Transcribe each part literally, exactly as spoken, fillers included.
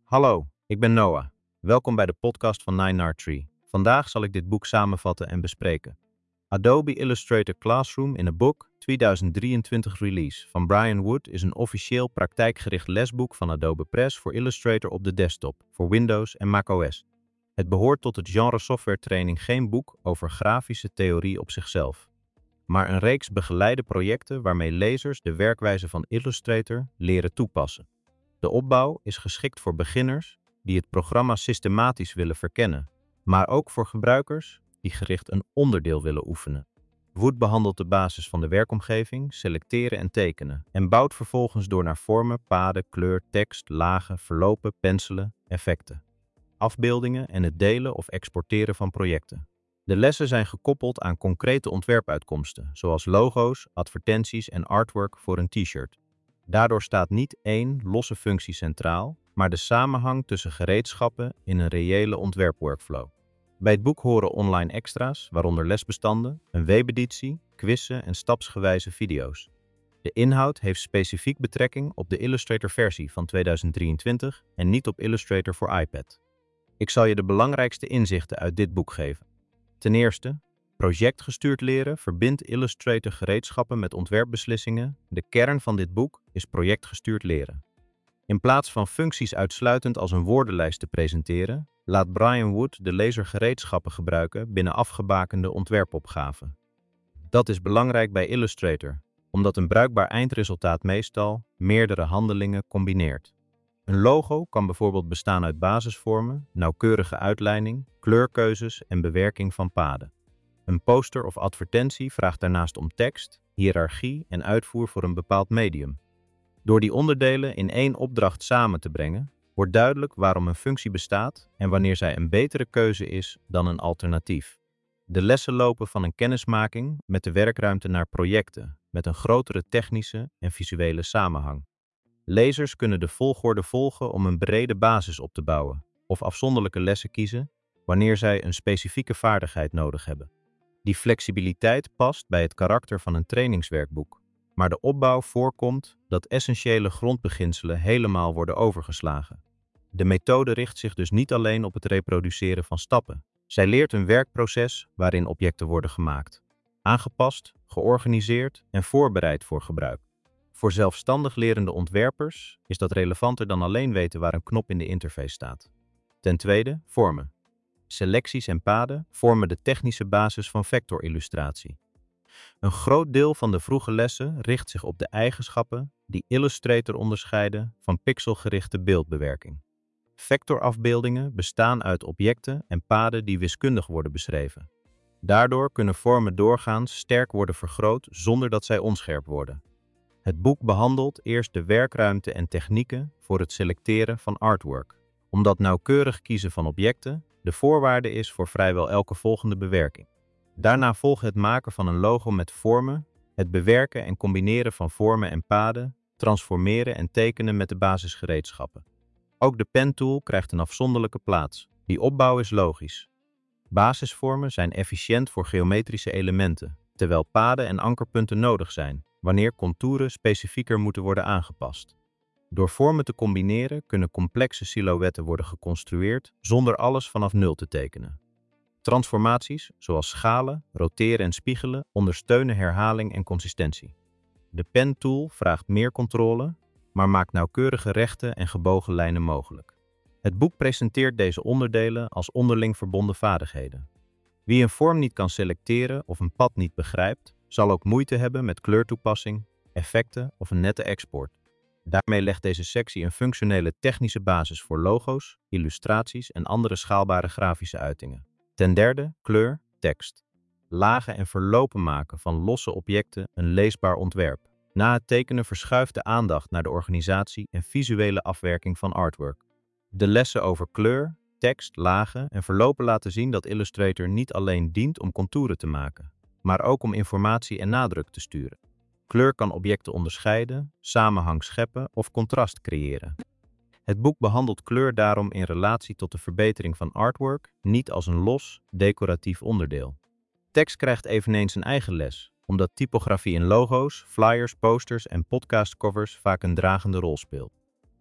Hallo, ik ben Noah. Welkom bij de podcast van Nine Art Tree. Vandaag zal ik dit boek samenvatten en bespreken. Adobe Illustrator Classroom in a Book tweeduizend drieëntwintig release van Brian Wood is een officieel praktijkgericht lesboek van Adobe Press voor Illustrator op de desktop, voor Windows en macOS. Het behoort tot het genre software training geen boek over grafische theorie op zichzelf, maar een reeks begeleide projecten waarmee lezers de werkwijze van Illustrator leren toepassen. De opbouw is geschikt voor beginners die het programma systematisch willen verkennen, maar ook voor gebruikers die gericht een onderdeel willen oefenen. Wood behandelt de basis van de werkomgeving, selecteren en tekenen en bouwt vervolgens door naar vormen, paden, kleur, tekst, lagen, verlopen, penselen, effecten, afbeeldingen en het delen of exporteren van projecten. De lessen zijn gekoppeld aan concrete ontwerpuitkomsten, zoals logo's, advertenties en artwork voor een t-shirt. Daardoor staat niet één losse functie centraal, maar de samenhang tussen gereedschappen in een reële ontwerpworkflow. Bij het boek horen online extra's, waaronder lesbestanden, een webeditie, quizzen en stapsgewijze video's. De inhoud heeft specifiek betrekking op de Illustrator-versie van tweeduizend drieëntwintig en niet op Illustrator voor iPad. Ik zal je de belangrijkste inzichten uit dit boek geven. Ten eerste, projectgestuurd leren verbindt Illustrator gereedschappen met ontwerpbeslissingen. De kern van dit boek is projectgestuurd leren. In plaats van functies uitsluitend als een woordenlijst te presenteren, laat Brian Wood de lezer gereedschappen gebruiken binnen afgebakende ontwerpopgaven. Dat is belangrijk bij Illustrator, omdat een bruikbaar eindresultaat meestal meerdere handelingen combineert. Een logo kan bijvoorbeeld bestaan uit basisvormen, nauwkeurige uitleiding, kleurkeuzes en bewerking van paden. Een poster of advertentie vraagt daarnaast om tekst, hiërarchie en uitvoer voor een bepaald medium. Door die onderdelen in één opdracht samen te brengen, wordt duidelijk waarom een functie bestaat en wanneer zij een betere keuze is dan een alternatief. De lessen lopen van een kennismaking met de werkruimte naar projecten, met een grotere technische en visuele samenhang. Lezers kunnen de volgorde volgen om een brede basis op te bouwen, of afzonderlijke lessen kiezen wanneer zij een specifieke vaardigheid nodig hebben. Die flexibiliteit past bij het karakter van een trainingswerkboek, maar de opbouw voorkomt dat essentiële grondbeginselen helemaal worden overgeslagen. De methode richt zich dus niet alleen op het reproduceren van stappen. Zij leert een werkproces waarin objecten worden gemaakt, aangepast, georganiseerd en voorbereid voor gebruik. Voor zelfstandig lerende ontwerpers is dat relevanter dan alleen weten waar een knop in de interface staat. Ten tweede, vormen. Selecties en paden vormen de technische basis van vectorillustratie. Een groot deel van de vroege lessen richt zich op de eigenschappen die Illustrator onderscheiden van pixelgerichte beeldbewerking. Vectorafbeeldingen bestaan uit objecten en paden die wiskundig worden beschreven. Daardoor kunnen vormen doorgaans sterk worden vergroot zonder dat zij onscherp worden. Het boek behandelt eerst de werkruimte en technieken voor het selecteren van artwork, omdat nauwkeurig kiezen van objecten de voorwaarde is voor vrijwel elke volgende bewerking. Daarna volgt het maken van een logo met vormen, het bewerken en combineren van vormen en paden, transformeren en tekenen met de basisgereedschappen. Ook de pentool krijgt een afzonderlijke plaats. Die opbouw is logisch. Basisvormen zijn efficiënt voor geometrische elementen, terwijl paden en ankerpunten nodig zijn, wanneer contouren specifieker moeten worden aangepast. Door vormen te combineren kunnen complexe silhouetten worden geconstrueerd zonder alles vanaf nul te tekenen. Transformaties, zoals schalen, roteren en spiegelen, ondersteunen herhaling en consistentie. De pen tool vraagt meer controle, maar maakt nauwkeurige rechte en gebogen lijnen mogelijk. Het boek presenteert deze onderdelen als onderling verbonden vaardigheden. Wie een vorm niet kan selecteren of een pad niet begrijpt, zal ook moeite hebben met kleurtoepassing, effecten of een nette export. Daarmee legt deze sectie een functionele technische basis voor logo's, illustraties en andere schaalbare grafische uitingen. Ten derde, kleur, tekst. Lagen en verlopen maken van losse objecten een leesbaar ontwerp. Na het tekenen verschuift de aandacht naar de organisatie en visuele afwerking van artwork. De lessen over kleur, tekst, lagen en verlopen laten zien dat Illustrator niet alleen dient om contouren te maken, maar ook om informatie en nadruk te sturen. Kleur kan objecten onderscheiden, samenhang scheppen of contrast creëren. Het boek behandelt kleur daarom in relatie tot de verbetering van artwork, niet als een los, decoratief onderdeel. Tekst krijgt eveneens een eigen les, omdat typografie in logo's, flyers, posters en podcastcovers vaak een dragende rol speelt.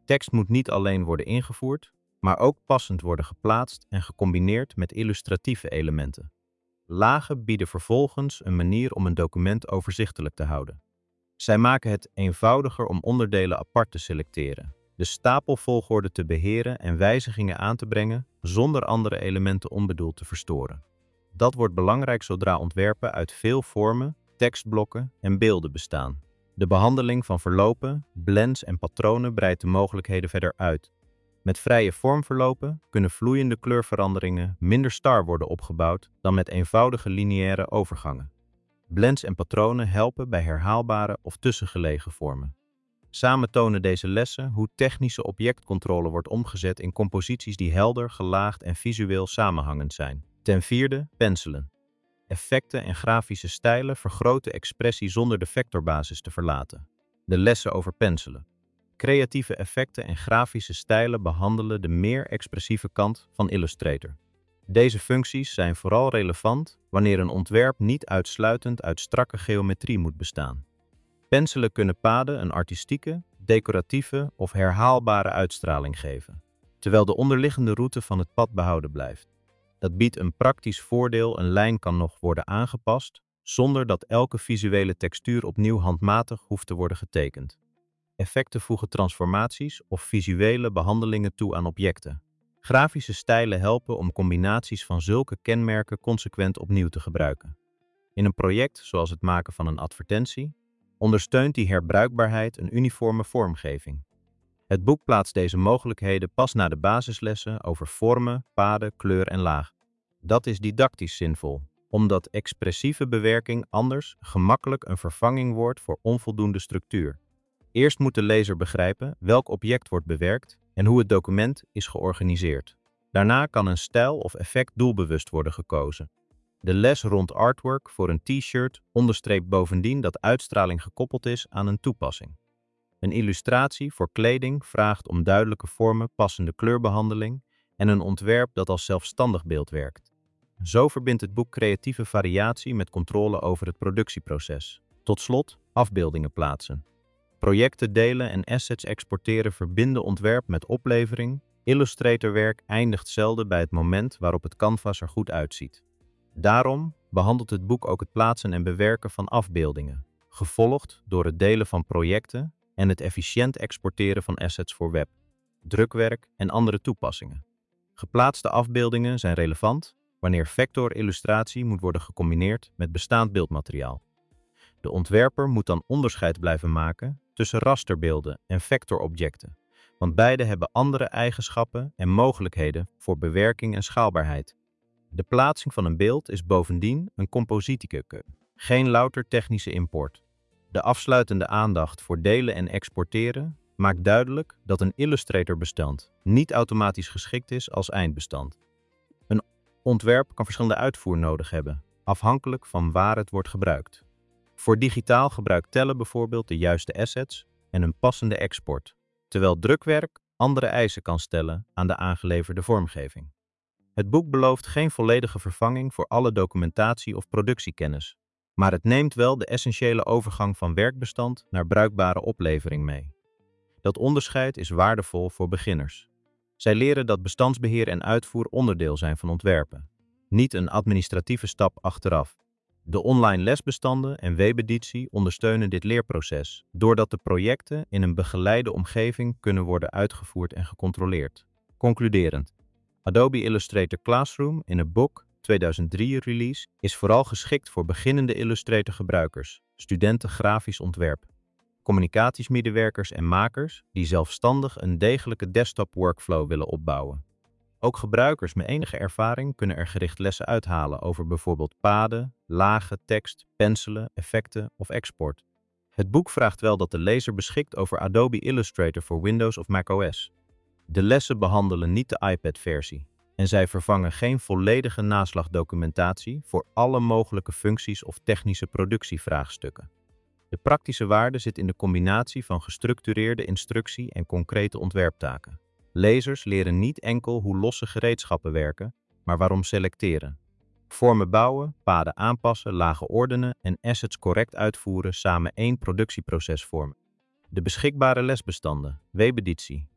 Tekst moet niet alleen worden ingevoerd, maar ook passend worden geplaatst en gecombineerd met illustratieve elementen. Lagen bieden vervolgens een manier om een document overzichtelijk te houden. Zij maken het eenvoudiger om onderdelen apart te selecteren, de stapelvolgorde te beheren en wijzigingen aan te brengen zonder andere elementen onbedoeld te verstoren. Dat wordt belangrijk zodra ontwerpen uit veel vormen, tekstblokken en beelden bestaan. De behandeling van verlopen, blends en patronen breidt de mogelijkheden verder uit. Met vrije vormverlopen kunnen vloeiende kleurveranderingen minder star worden opgebouwd dan met eenvoudige lineaire overgangen. Blends en patronen helpen bij herhaalbare of tussengelegen vormen. Samen tonen deze lessen hoe technische objectcontrole wordt omgezet in composities die helder, gelaagd en visueel samenhangend zijn. Ten vierde, penselen. Effecten en grafische stijlen vergroten expressie zonder de vectorbasis te verlaten. De lessen over penselen. Creatieve effecten en grafische stijlen behandelen de meer expressieve kant van Illustrator. Deze functies zijn vooral relevant wanneer een ontwerp niet uitsluitend uit strakke geometrie moet bestaan. Penselen kunnen paden een artistieke, decoratieve of herhaalbare uitstraling geven, terwijl de onderliggende route van het pad behouden blijft. Dat biedt een praktisch voordeel: een lijn kan nog worden aangepast, zonder dat elke visuele textuur opnieuw handmatig hoeft te worden getekend. Effecten voegen transformaties of visuele behandelingen toe aan objecten. Grafische stijlen helpen om combinaties van zulke kenmerken consequent opnieuw te gebruiken. In een project, zoals het maken van een advertentie, ondersteunt die herbruikbaarheid een uniforme vormgeving. Het boek plaatst deze mogelijkheden pas na de basislessen over vormen, paden, kleur en laag. Dat is didactisch zinvol, omdat expressieve bewerking anders gemakkelijk een vervanging wordt voor onvoldoende structuur. Eerst moet de lezer begrijpen welk object wordt bewerkt en hoe het document is georganiseerd. Daarna kan een stijl of effect doelbewust worden gekozen. De les rond artwork voor een t-shirt onderstreept bovendien dat uitstraling gekoppeld is aan een toepassing. Een illustratie voor kleding vraagt om duidelijke vormen, passende kleurbehandeling en een ontwerp dat als zelfstandig beeld werkt. Zo verbindt het boek creatieve variatie met controle over het productieproces. Tot slot, afbeeldingen plaatsen. Projecten delen en assets exporteren verbinden ontwerp met oplevering. Illustratorwerk eindigt zelden bij het moment waarop het canvas er goed uitziet. Daarom behandelt het boek ook het plaatsen en bewerken van afbeeldingen, gevolgd door het delen van projecten en het efficiënt exporteren van assets voor web, drukwerk en andere toepassingen. Geplaatste afbeeldingen zijn relevant wanneer vectorillustratie moet worden gecombineerd met bestaand beeldmateriaal. De ontwerper moet dan onderscheid blijven maken tussen rasterbeelden en vectorobjecten, want beide hebben andere eigenschappen en mogelijkheden voor bewerking en schaalbaarheid. De plaatsing van een beeld is bovendien een compositieke, geen louter technische import. De afsluitende aandacht voor delen en exporteren maakt duidelijk dat een Illustrator-bestand niet automatisch geschikt is als eindbestand. Een ontwerp kan verschillende uitvoer nodig hebben, afhankelijk van waar het wordt gebruikt. Voor digitaal gebruikt tellen bijvoorbeeld de juiste assets en een passende export, terwijl drukwerk andere eisen kan stellen aan de aangeleverde vormgeving. Het boek belooft geen volledige vervanging voor alle documentatie of productiekennis, maar het neemt wel de essentiële overgang van werkbestand naar bruikbare oplevering mee. Dat onderscheid is waardevol voor beginners. Zij leren dat bestandsbeheer en uitvoer onderdeel zijn van ontwerpen, niet een administratieve stap achteraf. De online lesbestanden en webeditie ondersteunen dit leerproces, doordat de projecten in een begeleide omgeving kunnen worden uitgevoerd en gecontroleerd. Concluderend. Adobe Illustrator Classroom in een boek tweeduizend drie release is vooral geschikt voor beginnende Illustrator gebruikers, studenten grafisch ontwerp, communicatiesmedewerkers en makers die zelfstandig een degelijke desktop workflow willen opbouwen. Ook gebruikers met enige ervaring kunnen er gericht lessen uithalen over bijvoorbeeld paden, lagen, tekst, penselen, effecten of export. Het boek vraagt wel dat de lezer beschikt over Adobe Illustrator voor Windows of macOS. De lessen behandelen niet de iPad-versie en zij vervangen geen volledige naslagdocumentatie voor alle mogelijke functies of technische productievraagstukken. De praktische waarde zit in de combinatie van gestructureerde instructie en concrete ontwerptaken. Lezers leren niet enkel hoe losse gereedschappen werken, maar waarom selecteren. Vormen bouwen, paden aanpassen, lagen ordenen en assets correct uitvoeren samen één productieproces vormen. De beschikbare lesbestanden, webeditie,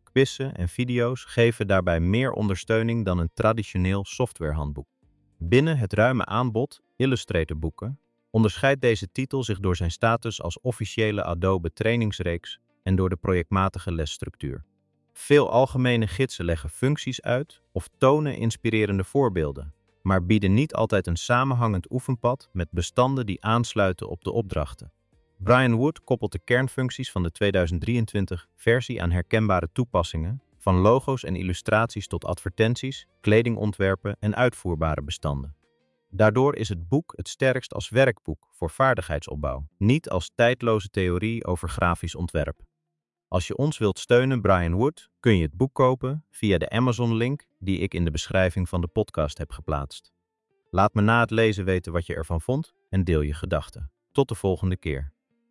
quizzen en video's geven daarbij meer ondersteuning dan een traditioneel softwarehandboek. Binnen het ruime aanbod Illustrator-boeken onderscheidt deze titel zich door zijn status als officiële Adobe trainingsreeks en door de projectmatige lesstructuur. Veel algemene gidsen leggen functies uit of tonen inspirerende voorbeelden, maar bieden niet altijd een samenhangend oefenpad met bestanden die aansluiten op de opdrachten. Brian Wood koppelt de kernfuncties van de tweeduizend drieëntwintig-versie aan herkenbare toepassingen, van logo's en illustraties tot advertenties, kledingontwerpen en uitvoerbare bestanden. Daardoor is het boek het sterkst als werkboek voor vaardigheidsopbouw, niet als tijdloze theorie over grafisch ontwerp. Als je ons wilt steunen, Brian Wood, kun je het boek kopen via de Amazon-link die ik in de beschrijving van de podcast heb geplaatst. Laat me na het lezen weten wat je ervan vond en deel je gedachten. Tot de volgende keer.